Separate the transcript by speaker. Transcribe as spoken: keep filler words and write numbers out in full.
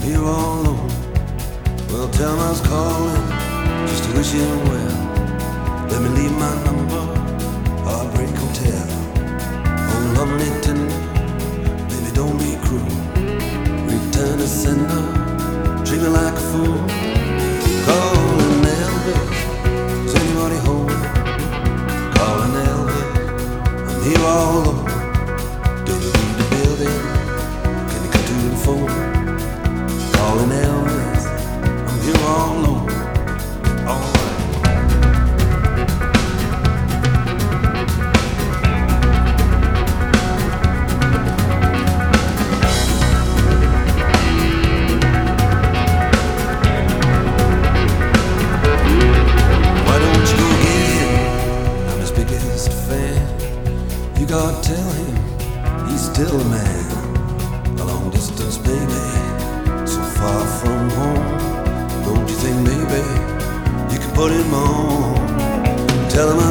Speaker 1: here all alone. Well, tell him I was calling just to wish him well. Let me leave my number, Heartbreak Hotel. Oh, lovely tender, baby, don't be cruel. Return to sender, treat me like a fool. Calling Elvis, is anybody home? Calling Elvis, I'm here all alone. Do you need the building? Can you come to the phone? Calling Elvis, I'm here all alone. All right. Why don't you go get him? I'm his biggest fan. You gotta tell him he's still a man. A long distance, baby, so far from home. Don't you think maybe you could put him on? Tell him